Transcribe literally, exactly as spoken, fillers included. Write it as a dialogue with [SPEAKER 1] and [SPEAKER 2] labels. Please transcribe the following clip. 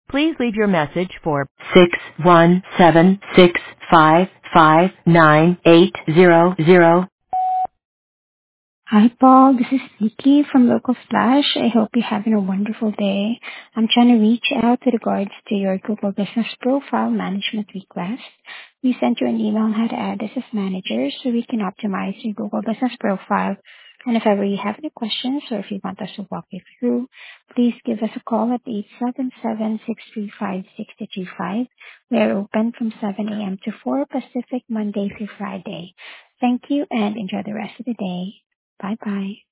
[SPEAKER 1] Please leave your message for six one seven six five five nine eight zero zero.
[SPEAKER 2] Hi, Paul. This is Vicky from Local Flash. I hope you're having a wonderful day. I'm trying to reach out with regards to your Google Business Profile Management request. We sent you an email on how to add this as manager so we can optimize your Google Business Profile. And if ever you have any questions or if you want us to walk you through, please give us a call at eight seven seven, six three five, six two two five. We are open from seven a.m. to four Pacific, Monday through Friday. Thank you and enjoy the rest of the day. Bye bye.